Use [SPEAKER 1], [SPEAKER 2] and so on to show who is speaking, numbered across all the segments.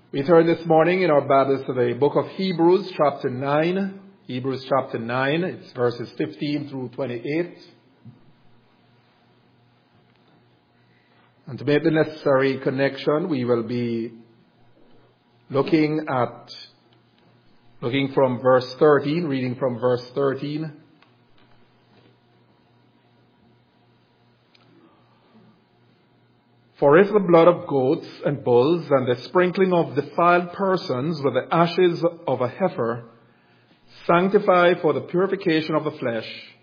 [SPEAKER 1] We turn this morning in our Bibles to the book of Hebrews chapter 9. Hebrews chapter 9, it's verses 15 through 28. And to make the necessary connection, we will be looking from verse 13, reading from verse 13. For if the blood of goats and bulls and the sprinkling of defiled persons with the ashes of a heifer sanctify for the purification of the flesh,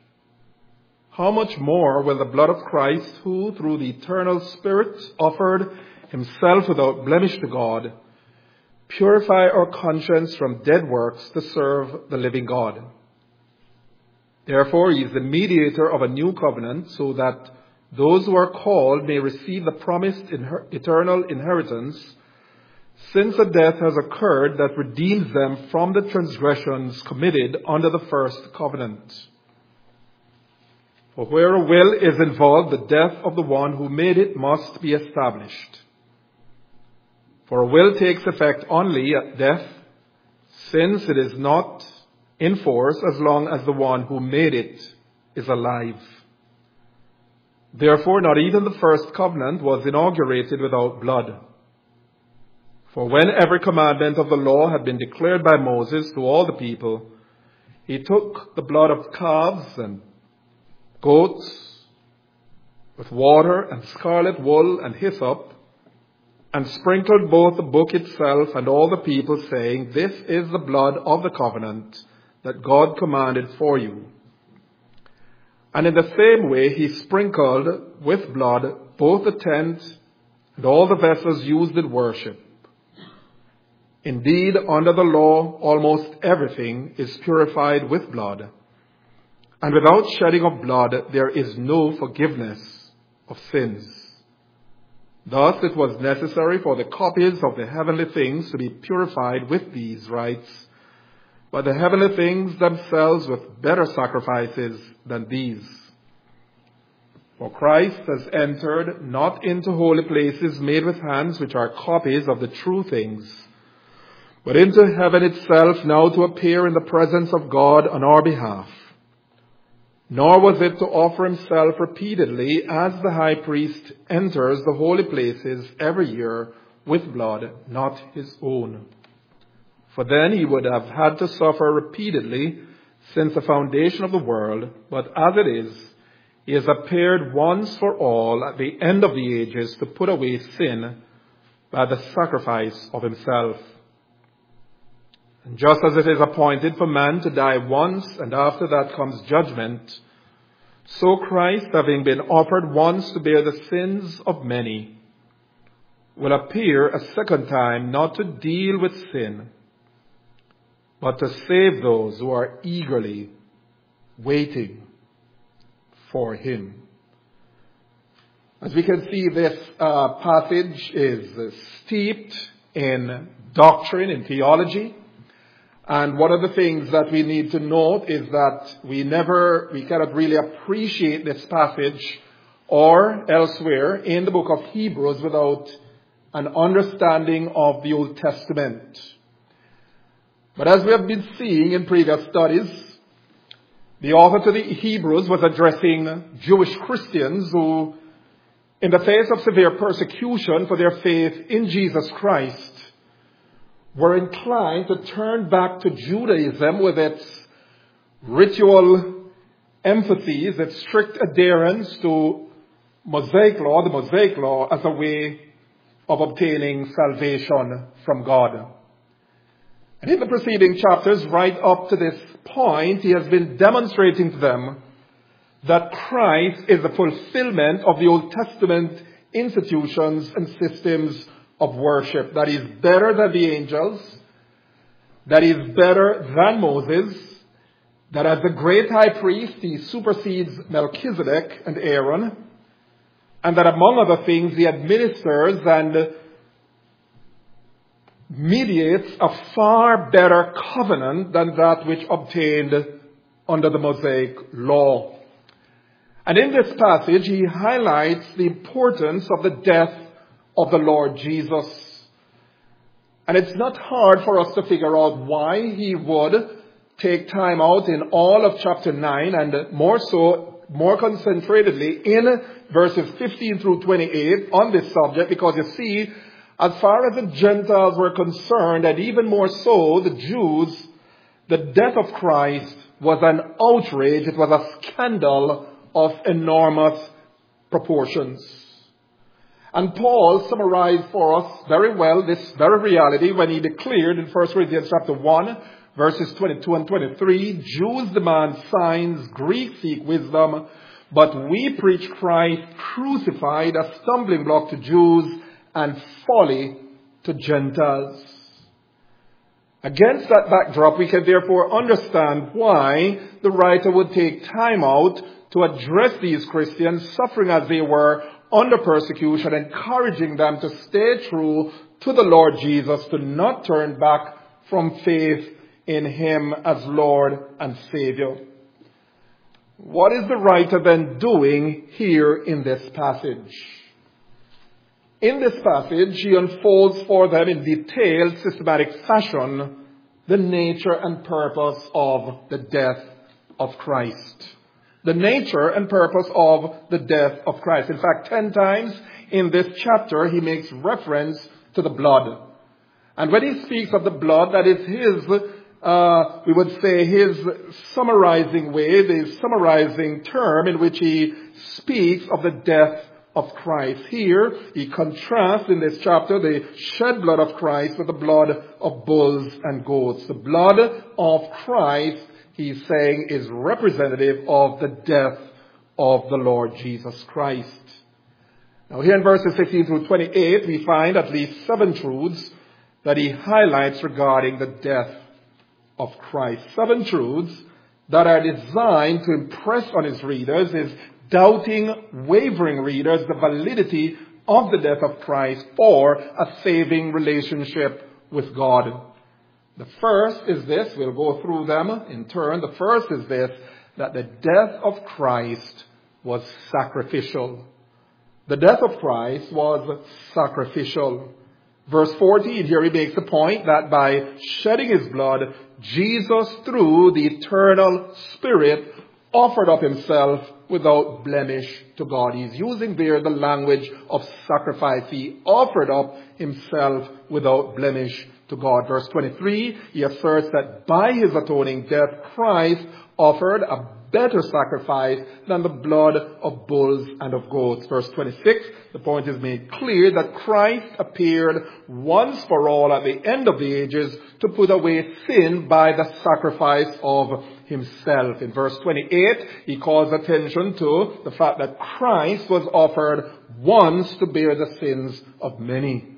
[SPEAKER 1] how much more will the blood of Christ, who through the eternal Spirit offered himself without blemish to God, purify our conscience from dead works to serve the living God? Therefore, he is the mediator of a new covenant, so that those who are called may receive the promised eternal inheritance, since a death has occurred that redeems them from the transgressions committed under the first covenant. For where a will is involved, the death of the one who made it must be established. For a will takes effect only at death, since it is not in force as long as the one who made it is alive. Therefore, not even the first covenant was inaugurated without blood. For when every commandment of the law had been declared by Moses to all the people, he took the blood of calves and goats with water and scarlet wool and hyssop, and sprinkled both the book itself and all the people, saying, "This is the blood of the covenant that God commanded for you." And in the same way he sprinkled with blood both the tent and all the vessels used in worship. Indeed, under the law, almost everything is purified with blood, and without shedding of blood there is no forgiveness of sins. Thus it was necessary for the copies of the heavenly things to be purified with these rites, but the heavenly things themselves with better sacrifices than these. For Christ has entered not into holy places made with hands, which are copies of the true things, but into heaven itself, now to appear in the presence of God on our behalf. Nor was it to offer himself repeatedly, as the high priest enters the holy places every year with blood, not his own. For then he would have had to suffer repeatedly since the foundation of the world. But as it is, he has appeared once for all at the end of the ages to put away sin by the sacrifice of himself. And just as it is appointed for man to die once, and after that comes judgment, so Christ, having been offered once to bear the sins of many, will appear a second time, not to deal with sin, but to save those who are eagerly waiting for him. As we can see, this passage is steeped in doctrine, in theology. And one of the things that we need to note is that we cannot really appreciate this passage or elsewhere in the book of Hebrews without an understanding of the Old Testament. But as we have been seeing in previous studies, the author to the Hebrews was addressing Jewish Christians who, in the face of severe persecution for their faith in Jesus Christ, were inclined to turn back to Judaism with its ritual emphases, its strict adherence to the Mosaic law, as a way of obtaining salvation from God. And in the preceding chapters, right up to this point, he has been demonstrating to them that Christ is the fulfillment of the Old Testament institutions and systems of worship, that is better than the angels, that is better than Moses, that as the great high priest he supersedes Melchizedek and Aaron, and that among other things he administers and mediates a far better covenant than that which obtained under the Mosaic law. And in this passage, he highlights the importance of the death of the Lord Jesus And it's not hard for us to figure out why he would take time out in all of chapter 9 and more concentratedly in verses 15 through 28 on this subject, because you see, as far as the Gentiles were concerned, and even more so the Jews, the death of Christ was an outrage. It was a scandal of enormous proportions. And Paul summarized for us very well this very reality when he declared in 1 Corinthians chapter 1, verses 22 and 23, Jews demand signs, Greeks seek wisdom, but we preach Christ crucified, a stumbling block to Jews and folly to Gentiles. Against that backdrop, we can therefore understand why the writer would take time out to address these Christians, suffering as they were under persecution, encouraging them to stay true to the Lord Jesus, to not turn back from faith in him as Lord and Savior. What is the writer then doing here in this passage? In this passage, he unfolds for them in detailed, systematic fashion the nature and purpose of the death of Christ. The nature and purpose of the death of Christ. In fact, 10 times in this chapter, he makes reference to the blood. And when he speaks of the blood, that is his, we would say his summarizing way, the summarizing term in which he speaks of the death of Christ. Here, he contrasts in this chapter the shed blood of Christ with the blood of bulls and goats. The blood of Christ, he's saying, is representative of the death of the Lord Jesus Christ. Now here in verses 15 through 28, we find at least 7 truths that he highlights regarding the death of Christ. 7 truths that are designed to impress on his readers, his doubting, wavering readers, the validity of the death of Christ for a saving relationship with God. The first is this, we'll go through them in turn. The first is this, that the death of Christ was sacrificial. The death of Christ was sacrificial. Verse 14, here he makes the point that by shedding his blood, Jesus, through the eternal Spirit, offered up himself without blemish to God. He's using there the language of sacrifice. He offered up himself without blemish to God. Verse 23, he asserts that by his atoning death, Christ offered a better sacrifice than the blood of bulls and of goats. Verse 26, the point is made clear that Christ appeared once for all at the end of the ages to put away sin by the sacrifice of himself. In verse 28, he calls attention to the fact that Christ was offered once to bear the sins of many.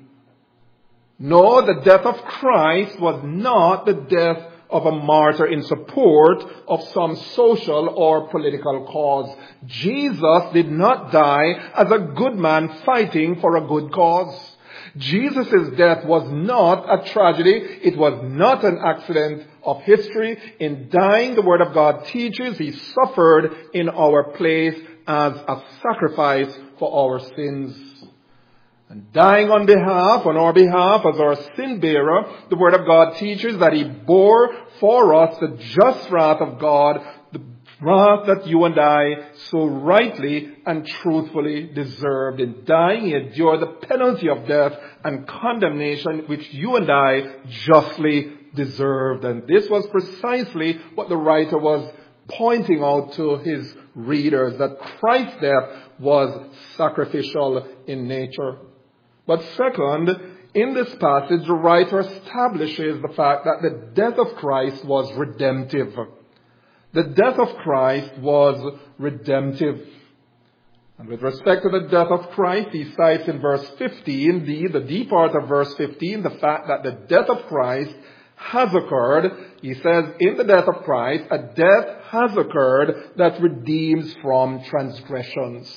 [SPEAKER 1] No, the death of Christ was not the death of a martyr in support of some social or political cause. Jesus did not die as a good man fighting for a good cause. Jesus' death was not a tragedy. It was not an accident of history. In dying, the Word of God teaches he suffered in our place as a sacrifice for our sins. And dying on our behalf as our sin bearer, the Word of God teaches that he bore for us the just wrath of God, the wrath that you and I so rightly and truthfully deserved. In dying, he endured the penalty of death and condemnation which you and I justly deserved. And this was precisely what the writer was pointing out to his readers, that Christ's death was sacrificial in nature. But second, in this passage, the writer establishes the fact that the death of Christ was redemptive. The death of Christ was redemptive. And with respect to the death of Christ, he cites in verse 15, the D part of verse 15, the fact that the death of Christ has occurred. He says, in the death of Christ, a death has occurred that redeems from transgressions.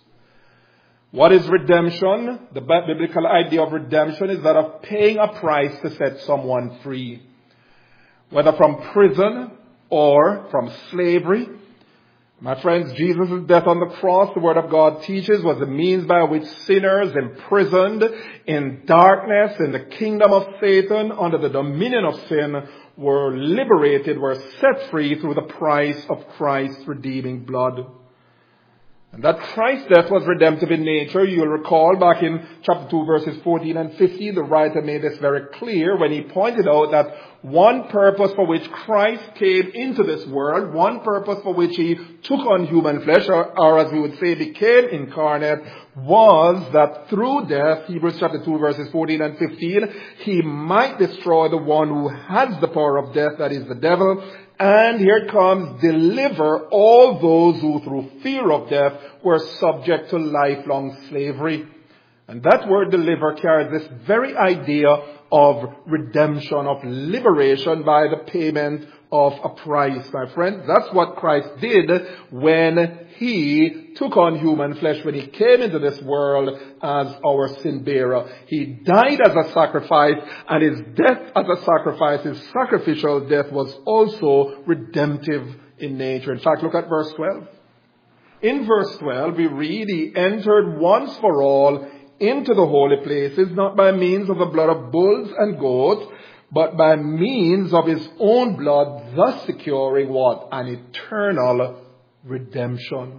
[SPEAKER 1] What is redemption? The biblical idea of redemption is that of paying a price to set someone free, whether from prison or from slavery. My friends, Jesus' death on the cross, the Word of God teaches, was the means by which sinners imprisoned in darkness in the kingdom of Satan under the dominion of sin were liberated, were set free through the price of Christ's redeeming blood. And that Christ's death was redemptive in nature. You'll recall back in chapter 2 verses 14 and 15, the writer made this very clear when he pointed out that one purpose for which Christ came into this world, one purpose for which he took on human flesh, or as we would say became incarnate, was that through death, Hebrews chapter 2 verses 14 and 15, he might destroy the one who has the power of death, that is the devil. And here it comes, deliver all those who through fear of death were subject to lifelong slavery. And that word deliver carries this very idea of redemption, of liberation by the payment of a price, my friend. That's what Christ did when he took on human flesh, when he came into this world as our sin bearer. He died as a sacrifice, and his death as a sacrifice, his sacrificial death, was also redemptive in nature. In fact, look at verse 12. In verse 12, we read, he entered once for all into the holy places, not by means of the blood of bulls and goats, but by means of his own blood, thus securing what? An eternal redemption.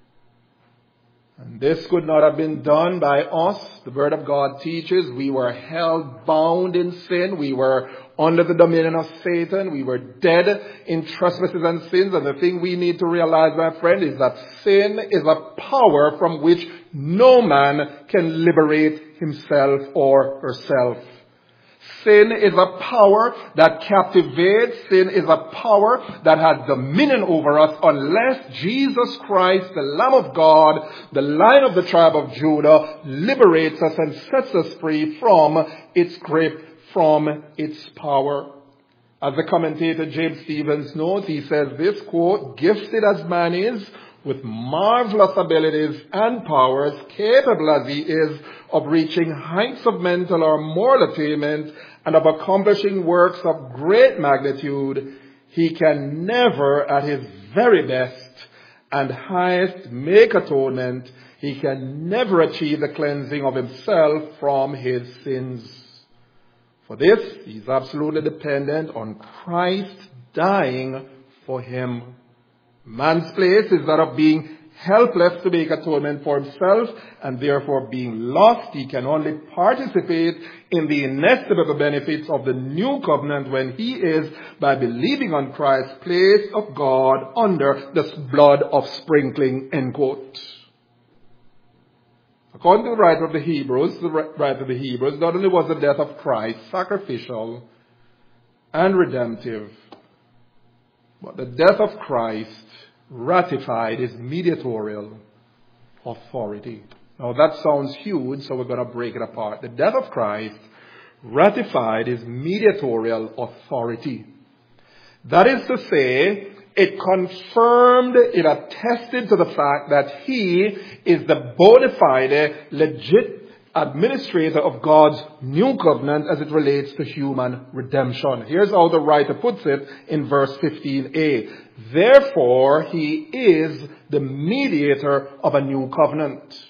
[SPEAKER 1] And this could not have been done by us. The Word of God teaches we were held bound in sin. We were under the dominion of Satan. We were dead in trespasses and sins. And the thing we need to realize, my friend, is that sin is a power from which no man can liberate himself or herself. Sin is a power that captivates. Sin is a power that has dominion over us unless Jesus Christ, the Lamb of God, the Lion of the tribe of Judah, liberates us and sets us free from its grip, from its power. As the commentator James Stevens notes, he says this, quote, gifted as man is, with marvelous abilities and powers, capable as he is of reaching heights of mental or moral attainment and of accomplishing works of great magnitude, he can never at his very best and highest make atonement. He can never achieve the cleansing of himself from his sins. For this, he is absolutely dependent on Christ dying for him. Man's place is that of being helpless to make atonement for himself and therefore being lost. He can only participate in the inestimable benefits of the new covenant when he is, by believing on Christ's place of God under this blood of sprinkling, end quote. According to the writer of the Hebrews, not only was the death of Christ sacrificial and redemptive, but the death of Christ ratified his mediatorial authority. Now that sounds huge, so we're going to break it apart. The death of Christ ratified his mediatorial authority. That is to say, it confirmed, it attested to the fact that he is the bona fide, legit administrator of God's new covenant as it relates to human redemption. Here's how the writer puts it in verse 15a. Therefore, he is the mediator of a new covenant.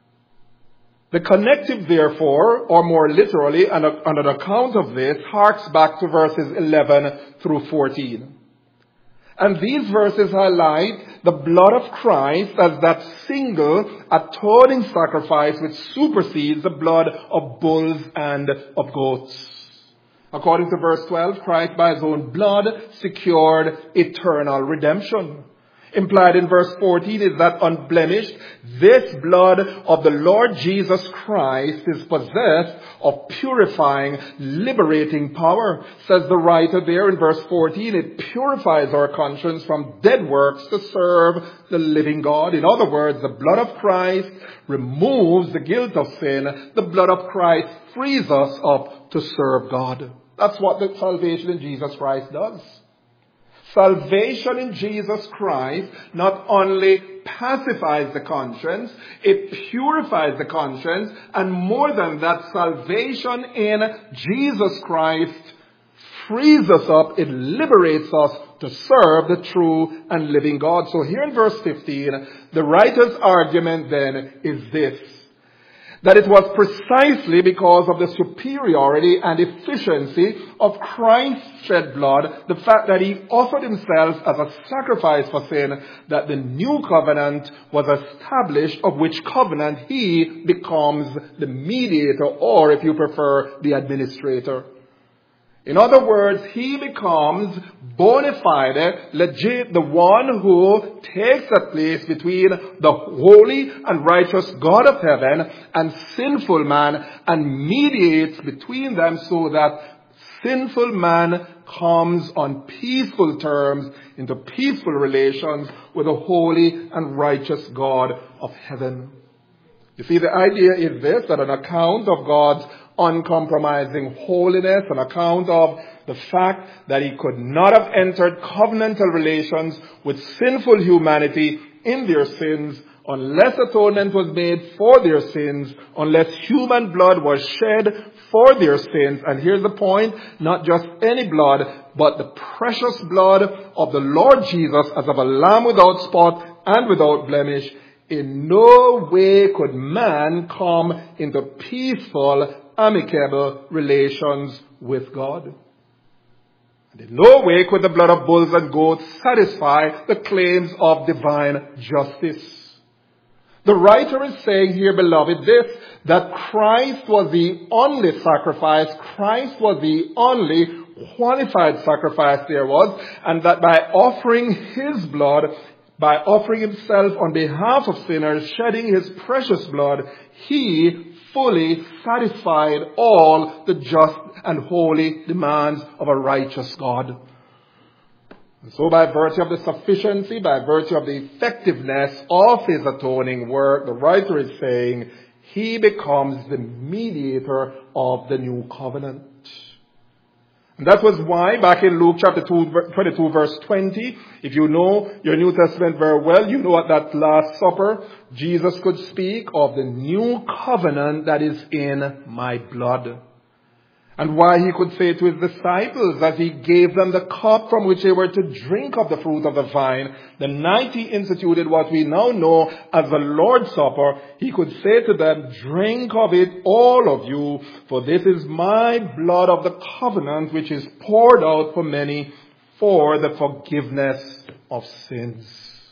[SPEAKER 1] The connective therefore, or more literally, and on account of this, harks back to verses 11 through 14. And these verses highlight the blood of Christ as that single atoning sacrifice which supersedes the blood of bulls and of goats. According to verse 12, Christ by his own blood secured eternal redemption. Implied in verse 14 is that unblemished, this blood of the Lord Jesus Christ is possessed of purifying, liberating power. Says the writer there in verse 14, it purifies our conscience from dead works to serve the living God. In other words, the blood of Christ removes the guilt of sin. The blood of Christ frees us up to serve God. That's what the salvation in Jesus Christ does. Salvation in Jesus Christ not only pacifies the conscience, it purifies the conscience, and more than that, salvation in Jesus Christ frees us up, it liberates us to serve the true and living God. So here in verse 15, the writer's argument then is this: that it was precisely because of the superiority and efficiency of Christ's shed blood, the fact that he offered himself as a sacrifice for sin, that the new covenant was established, of which covenant he becomes the mediator, or if you prefer, the administrator. In other words, he becomes bona fide, legit, the one who takes the place between the holy and righteous God of heaven and sinful man, and mediates between them so that sinful man comes on peaceful terms into peaceful relations with the holy and righteous God of heaven. You see, the idea is this, that on account of God's uncompromising holiness, on account of the fact that he could not have entered covenantal relations with sinful humanity in their sins unless atonement was made for their sins, unless human blood was shed for their sins. And here's the point: not just any blood, but the precious blood of the Lord Jesus as of a lamb without spot and without blemish. In no way could man come into peaceful, amicable relations with God. And in no way could the blood of bulls and goats satisfy the claims of divine justice. The writer is saying here, beloved, this, that Christ was the only sacrifice, Christ was the only qualified sacrifice there was, and that by offering his blood, by offering himself on behalf of sinners, shedding his precious blood, he fully satisfied all the just and holy demands of a righteous God. And so by virtue of the sufficiency, by virtue of the effectiveness of his atoning work, the writer is saying he becomes the mediator of the new covenant. And that was why back in Luke chapter 22 verse 20, if you know your New Testament very well, you know at that Last Supper, Jesus could speak of the new covenant that is in my blood. And why he could say to his disciples as he gave them the cup from which they were to drink of the fruit of the vine, the night he instituted what we now know as the Lord's Supper, he could say to them, drink of it, all of you, for this is my blood of the covenant which is poured out for many for the forgiveness of sins.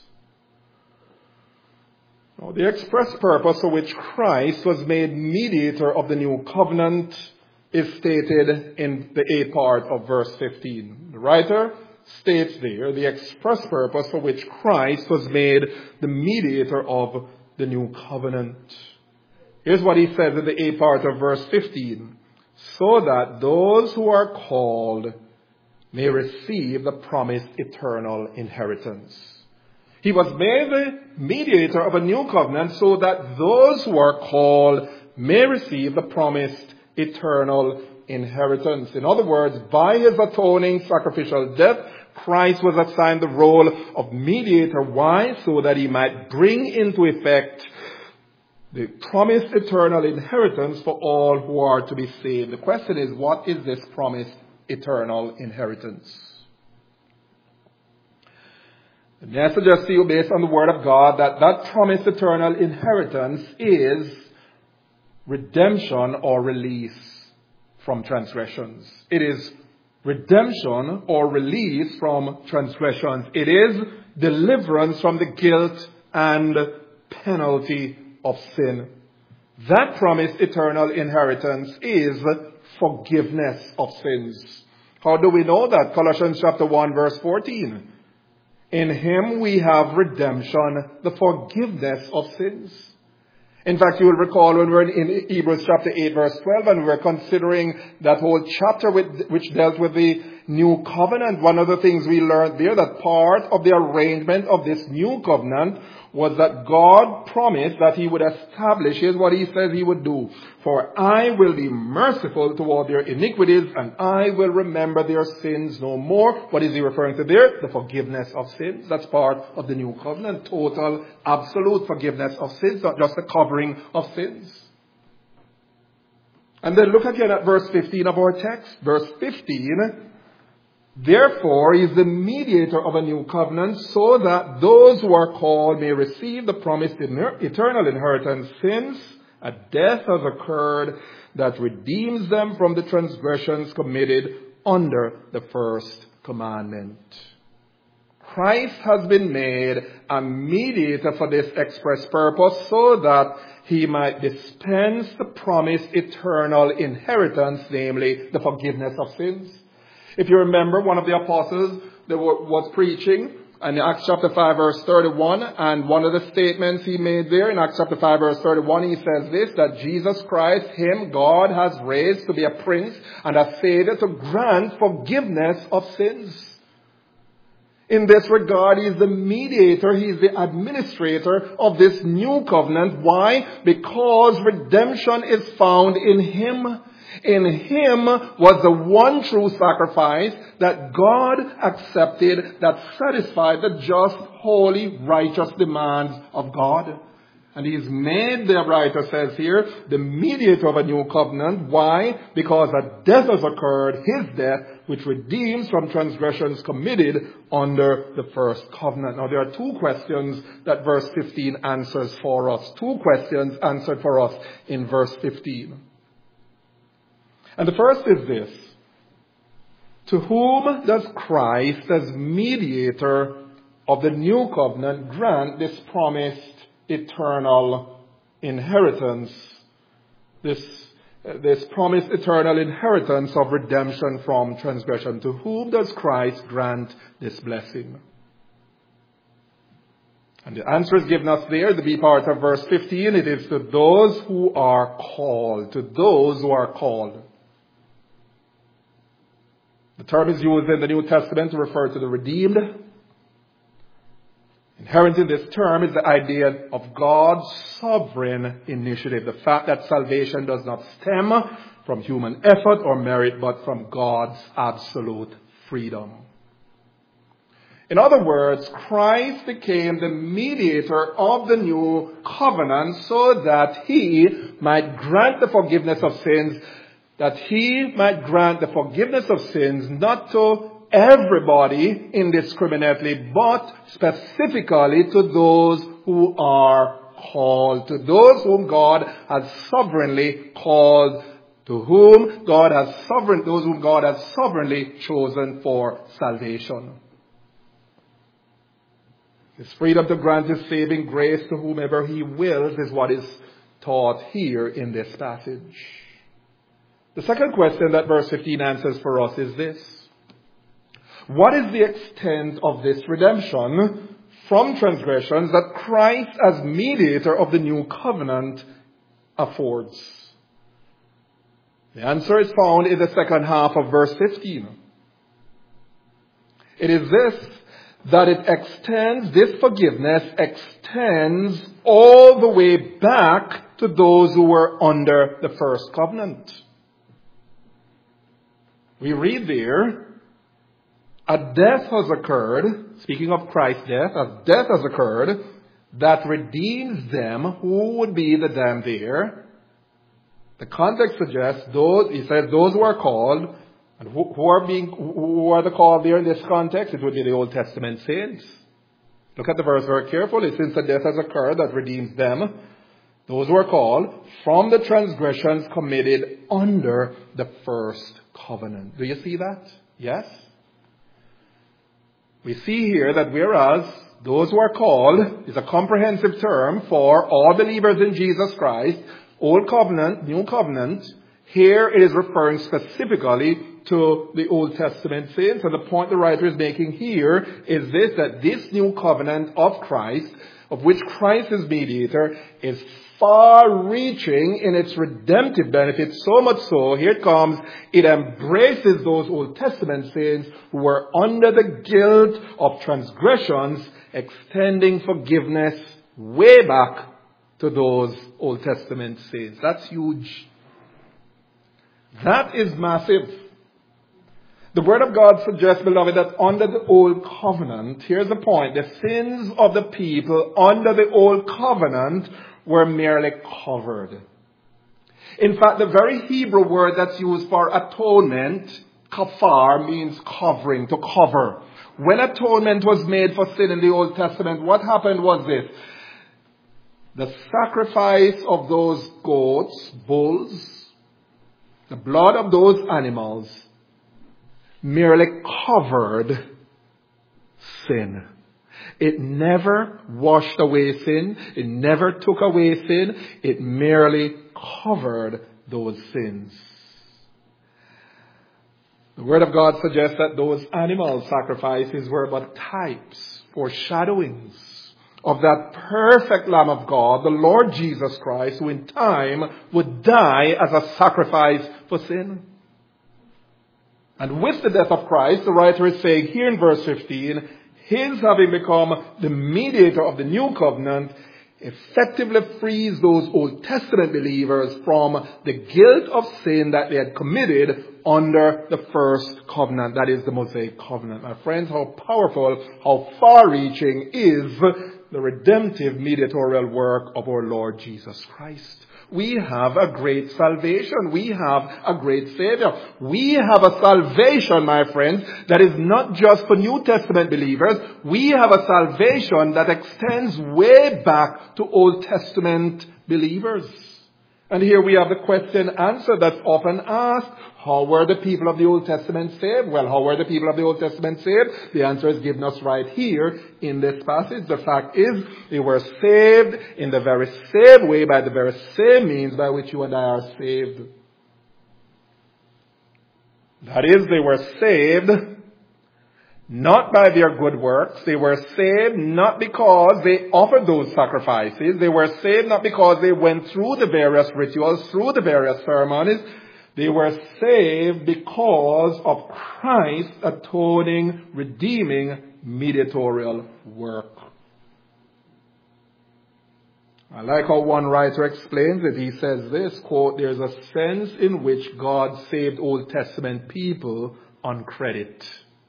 [SPEAKER 1] Now, the express purpose for which Christ was made mediator of the new covenant is stated in the 8th part of verse 15. The writer states there the express purpose for which Christ was made the mediator of the new covenant. Here's what he says in the 8th part of verse 15. So that those who are called may receive the promised eternal inheritance. He was made the mediator of a new covenant so that those who are called may receive the promised eternal inheritance. In other words, by his atoning sacrificial death, Christ was assigned the role of mediator. Why? So that he might bring into effect the promised eternal inheritance for all who are to be saved. The question is, what is this promised eternal inheritance? May I suggest to you, based on the Word of God, that promised eternal inheritance is redemption or release from transgressions. It is redemption or release from transgressions. It is deliverance from the guilt and penalty of sin. That promised eternal inheritance is forgiveness of sins. How do we know that? Colossians chapter 1 verse 14. In him we have redemption, the forgiveness of sins. In fact, you will recall when we were in Hebrews chapter 8 verse 12 and we were considering that whole chapter which dealt with the new covenant. One of the things we learned there, that part of the arrangement of this new covenant was that God promised that he would establish, here's what he says he would do. For I will be merciful toward their iniquities and I will remember their sins no more. What is he referring to there? The forgiveness of sins. That's part of the new covenant. Total, absolute forgiveness of sins, not just the covering of sins. And then look again at verse 15 of our text. Verse 15 Therefore, he is the mediator of a new covenant, so that those who are called may receive the promised eternal inheritance, since a death has occurred that redeems them from the transgressions committed under the first commandment. Christ has been made a mediator for this express purpose, so that he might dispense the promised eternal inheritance, namely the forgiveness of sins. If you remember, one of the apostles that was preaching in Acts chapter 5 verse 31, and one of the statements he made there in Acts chapter 5 verse 31, he says this, that Jesus Christ, him God has raised to be a prince and a savior to grant forgiveness of sins. In this regard, he is the mediator, he is the administrator of this new covenant. Why? Because redemption is found in him. In him was the one true sacrifice that God accepted, that satisfied the just, holy, righteous demands of God. And he is made, the writer says here, the mediator of a new covenant. Why? Because a death has occurred, his death, which redeems from transgressions committed under the first covenant. Now there are two questions that verse 15 answers for us. Two questions answered for us in verse 15. And the first is this: to whom does Christ, as mediator of the new covenant, grant this promised eternal inheritance? This promised eternal inheritance of redemption from transgression. To whom does Christ grant this blessing? And the answer is given us there, the B part of verse 15. It is to those who are called. To those who are called. The term is used in the New Testament to refer to the redeemed. Inherent in this term is the idea of God's sovereign initiative. The fact that salvation does not stem from human effort or merit, but from God's absolute freedom. In other words, Christ became the mediator of the new covenant so that he might grant the forgiveness of sins, not to everybody indiscriminately, but specifically to those who are called, to those whom God has sovereignly called, those whom God has sovereignly chosen for salvation. His freedom to grant his saving grace to whomever he wills is what is taught here in this passage. The second question that verse 15 answers for us is this: what is the extent of this redemption from transgressions that Christ as mediator of the new covenant affords? The answer is found in the second half of verse 15. It is this, that this forgiveness extends all the way back to those who were under the first covenant. We read there, a death has occurred, speaking of Christ's death, a death has occurred that redeems them. Who would be the them there? The context suggests those who are called. And who are the called there in this context? It would be the Old Testament saints. Look at the verse very carefully. Since a death has occurred that redeems them, those who are called, from the transgressions committed under the first covenant. Do you see that? Yes? We see here that whereas those who are called is a comprehensive term for all believers in Jesus Christ, Old Covenant, New Covenant, here it is referring specifically to the Old Testament saints. And the point the writer is making here is this, that this new covenant of Christ, of which Christ is mediator, is far-reaching in its redemptive benefits, so much so, here it comes, it embraces those Old Testament saints who were under the guilt of transgressions, extending forgiveness way back to those Old Testament saints. That's huge. That is massive. The Word of God suggests, beloved, that under the Old Covenant, here's the point, the sins of the people under the Old Covenant were merely covered. In fact, the very Hebrew word that's used for atonement Kafar means covering, to cover. When atonement was made for sin in the Old Testament, what happened was this. The sacrifice of those goats, bulls, the blood of those animals merely covered sin. It never washed away sin. It never took away sin. It merely covered those sins. The Word of God suggests that those animal sacrifices were but types, foreshadowings of that perfect Lamb of God, the Lord Jesus Christ, who in time would die as a sacrifice for sin. And with the death of Christ, the writer is saying here in verse 15, his having become the mediator of the new covenant effectively frees those Old Testament believers from the guilt of sin that they had committed under the first covenant, that is the Mosaic covenant. My friends, how powerful, how far-reaching is the redemptive mediatorial work of our Lord Jesus Christ. We have a great salvation. We have a great Savior. We have a salvation, my friends, that is not just for New Testament believers. We have a salvation that extends way back to Old Testament believers. And here we have the question answered that's often asked. How were the people of the Old Testament saved? Well, how were the people of the Old Testament saved? The answer is given us right here in this passage. The fact is, they were saved in the very same way, by the very same means by which you and I are saved. That is, they were saved not by their good works. They were saved not because they offered those sacrifices. They were saved not because they went through the various rituals, through the various ceremonies. They were saved because of Christ's atoning, redeeming, mediatorial work. I like how one writer explains it. He says this, quote, there's a sense in which God saved Old Testament people on credit.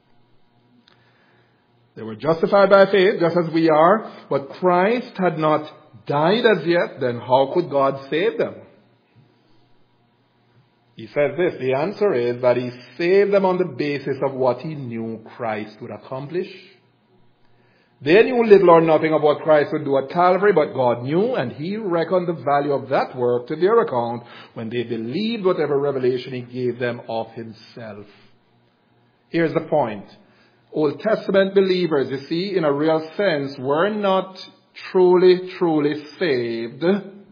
[SPEAKER 1] They were justified by faith, just as we are, but Christ had not died as yet. Then how could God save them? He says this, the answer is that he saved them on the basis of what he knew Christ would accomplish. They knew little or nothing of what Christ would do at Calvary, but God knew, and he reckoned the value of that work to their account when they believed whatever revelation he gave them of himself. Here's the point. Old Testament believers, you see, in a real sense, were not truly saved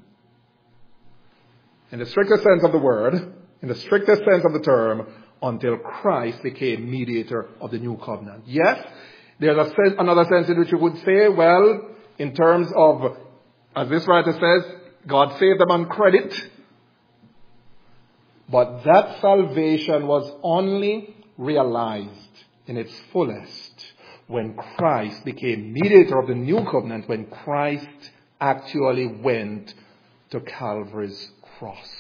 [SPEAKER 1] in the strictest sense of the word, in the strictest sense of the term, until Christ became mediator of the new covenant. Yes, there's another sense in which you would say, well, in terms of, as this writer says, God saved them on credit. But that salvation was only realized in its fullest when Christ became mediator of the new covenant, when Christ actually went to Calvary's cross.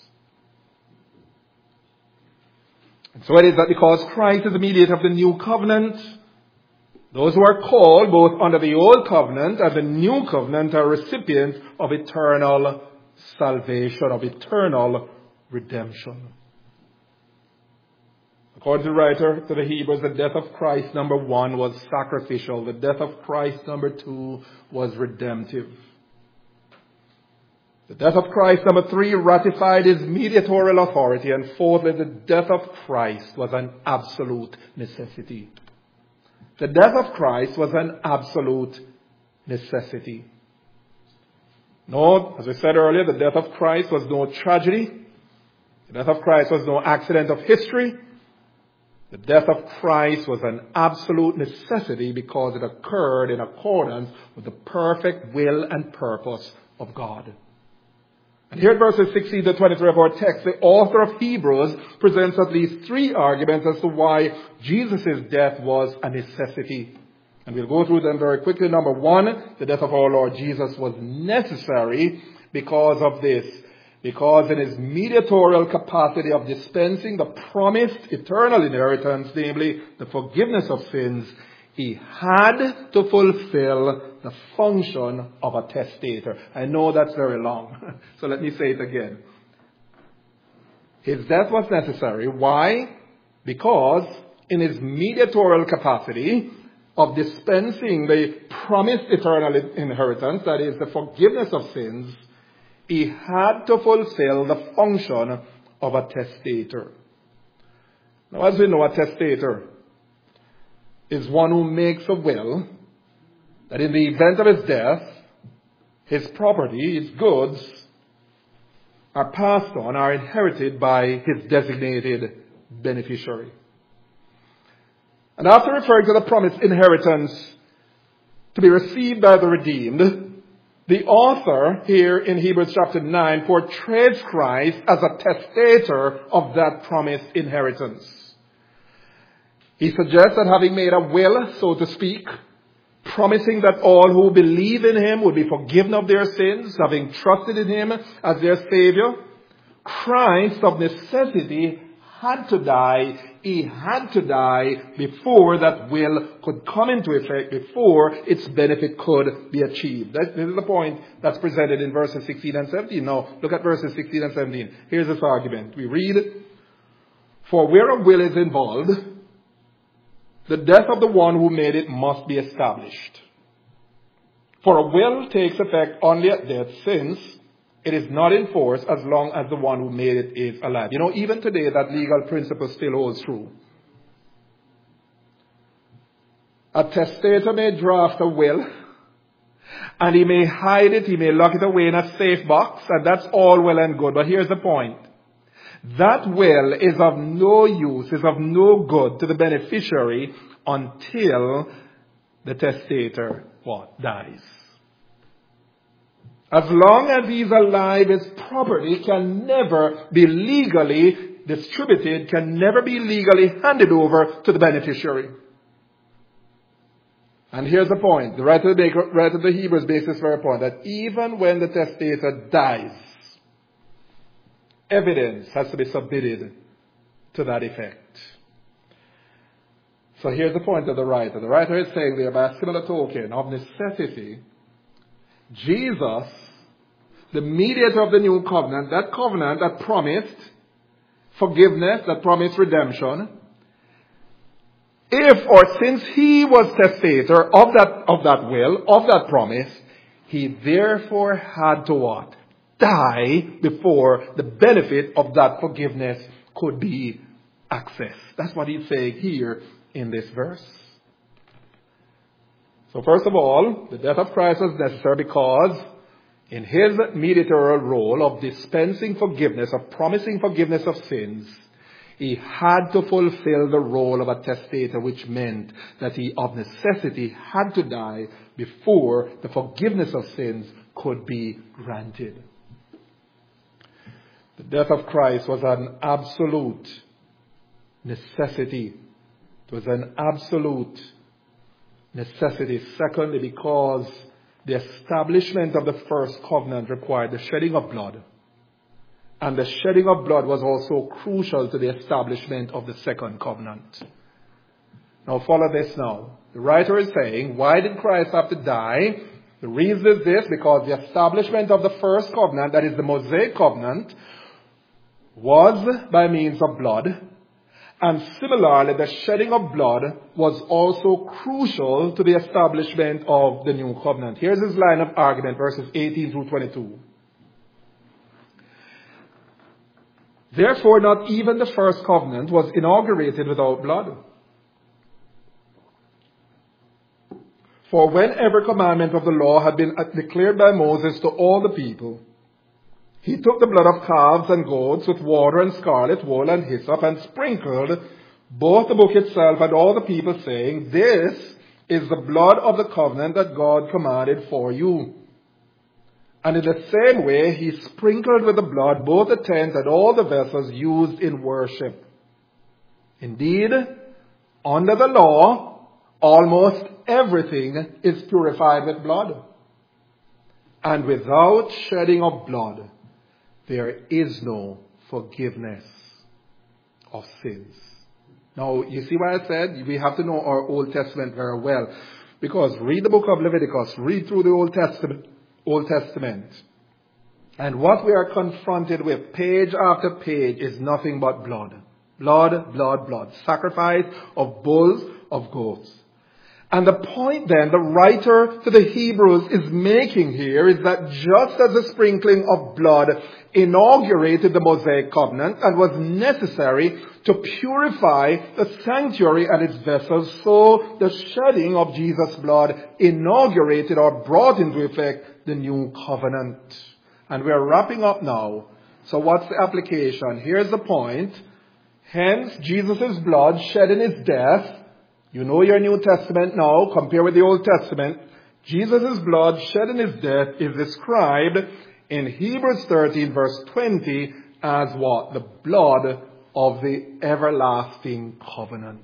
[SPEAKER 1] And so it is that because Christ is the mediator of the new covenant, those who are called both under the old covenant and the new covenant are recipients of eternal salvation, of eternal redemption. According to the writer to the Hebrews, the death of Christ, number 1, was sacrificial. The death of Christ, number 2, was redemptive. The death of Christ, number 3, ratified his mediatorial authority. And fourthly, the death of Christ was an absolute necessity. The death of Christ was an absolute necessity. No, as I said earlier, the death of Christ was no tragedy. The death of Christ was no accident of history. The death of Christ was an absolute necessity because it occurred in accordance with the perfect will and purpose of God. And here at verses 16 to 23 of our text, the author of Hebrews presents at least 3 arguments as to why Jesus' death was a necessity. And we'll go through them very quickly. Number 1, the death of our Lord Jesus was necessary because of this. Because in his mediatorial capacity of dispensing the promised eternal inheritance, namely the forgiveness of sins, he had to fulfill the function of a testator. I know that's very long, so let me say it again. His death was necessary. Why? Because in his mediatorial capacity of dispensing the promised eternal inheritance, that is the forgiveness of sins, he had to fulfill the function of a testator. Now, as we know, a testator is one who makes a will that in the event of his death, his property, his goods, are passed on, are inherited by his designated beneficiary. And after referring to the promised inheritance to be received by the redeemed, the author here in Hebrews chapter 9 portrays Christ as a testator of that promised inheritance. He suggests that having made a will, so to speak, promising that all who believe in him will be forgiven of their sins, having trusted in him as their Savior, Christ of necessity had to die. He had to die before that will could come into effect, before its benefit could be achieved. This is the point that's presented in verses 16 and 17. Now, look at verses 16 and 17. Here's this argument. We read, "For where a will is involved, the death of the one who made it must be established. For a will takes effect only at death, since it is not in force as long as the one who made it is alive." You know, even today that legal principle still holds true. A testator may draft a will, and he may hide it, he may lock it away in a safe box, and that's all well and good. But here's the point. That will is of no use, is of no good to the beneficiary until the testator dies. As long as he's alive, his property can never be legally distributed, can never be legally handed over to the beneficiary. And here's the point. The writer of the Hebrews makes this very point, that even when the testator dies, evidence has to be submitted to that effect. So here's the point of the writer. The writer is saying there, by a similar token, of necessity, Jesus, the mediator of the new covenant that promised forgiveness, that promised redemption, if or since he was testator of that will, of that promise, he therefore had to what? Die before the benefit of that forgiveness could be accessed. That's what he's saying here in this verse. So first of all, the death of Christ was necessary because in his mediatorial role of dispensing forgiveness, of promising forgiveness of sins, he had to fulfill the role of a testator, which meant that he of necessity had to die before the forgiveness of sins could be granted. The death of Christ was an absolute necessity. It was an absolute necessity. Secondly, because the establishment of the first covenant required the shedding of blood. And the shedding of blood was also crucial to the establishment of the second covenant. Now follow this now. The writer is saying, why did Christ have to die? The reason is this, because the establishment of the first covenant, that is the Mosaic covenant, was by means of blood. And similarly, the shedding of blood was also crucial to the establishment of the new covenant. Here's his line of argument, verses 18 through 22. Therefore, not even the first covenant was inaugurated without blood. For when every commandment of the law had been declared by Moses to all the people, he took the blood of calves and goats with water and scarlet wool and hyssop and sprinkled both the book itself and all the people, saying, "This is the blood of the covenant that God commanded for you." And in the same way, he sprinkled with the blood both the tent and all the vessels used in worship. Indeed, under the law, almost everything is purified with blood. And without shedding of blood, there is no forgiveness of sins. Now, you see why I said we have to know our Old Testament very well. Because read the book of Leviticus, read through the Old Testament. And what we are confronted with page after page is nothing but blood. Blood, blood, blood. Sacrifice of bulls, of goats. And the point then the writer to the Hebrews is making here is that just as the sprinkling of blood inaugurated the Mosaic covenant and was necessary to purify the sanctuary and its vessels, so the shedding of Jesus' blood inaugurated or brought into effect the new covenant. And we're wrapping up now. So what's the application? Here's the point. Hence, Jesus' blood shed in his death. You know your New Testament now, compare with the Old Testament. Jesus' blood shed in his death is described in Hebrews 13 verse 20 as what? The blood of the everlasting covenant.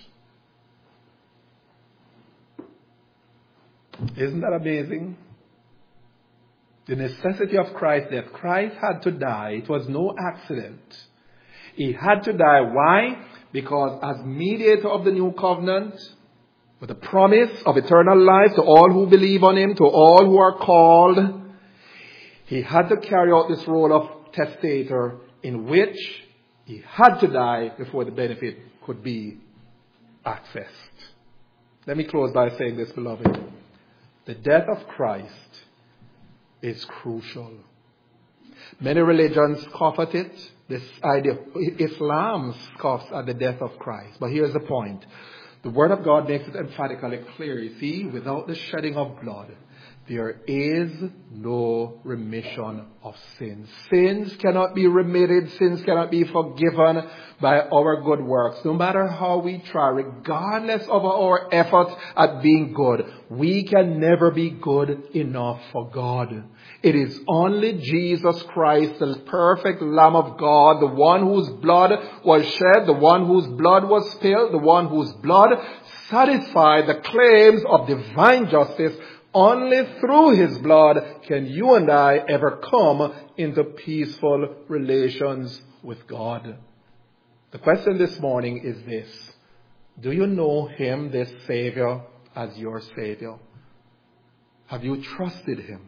[SPEAKER 1] Isn't that amazing? The necessity of Christ's death. Christ had to die. It was no accident. He had to die. Why? Because as mediator of the new covenant, with the promise of eternal life to all who believe on him, to all who are called, he had to carry out this role of testator in which he had to die before the benefit could be accessed. Let me close by saying this, beloved. The death of Christ is crucial. Many religions scoff at it. This idea, Islam scoffs at the death of Christ. But here's the point. The Word of God makes it emphatically clear. You see, without the shedding of blood, there is no remission of sins. Sins cannot be remitted. Sins cannot be forgiven by our good works. No matter how we try, regardless of our efforts at being good, we can never be good enough for God. It is only Jesus Christ, the perfect Lamb of God, the one whose blood was shed, the one whose blood was spilled, the one whose blood satisfied the claims of divine justice. Only through his blood can you and I ever come into peaceful relations with God. The question this morning is this. Do you know him, this Savior, as your Savior? Have you trusted him?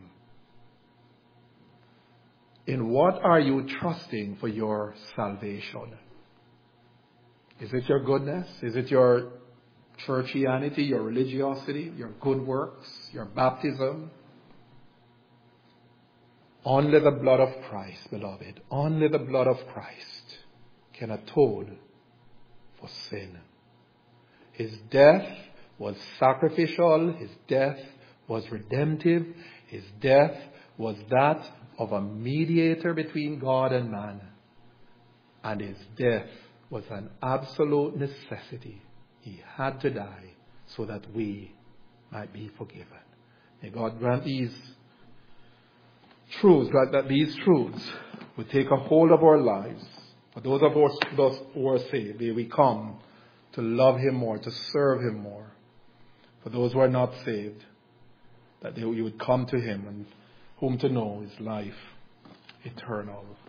[SPEAKER 1] In what are you trusting for your salvation? Is it your goodness? Is it your churchianity, your religiosity, your good works, your baptism? Only the blood of Christ, beloved, only the blood of Christ can atone for sin. His death was sacrificial. His death was redemptive. His death was that of a mediator between God and man. And his death was an absolute necessity. He had to die so that we might be forgiven. May God grant these truths, that these truths will take a hold of our lives. For those of us who are saved, may we come to love him more, to serve him more. For those who are not saved, that you would come to him and whom to know is life eternal.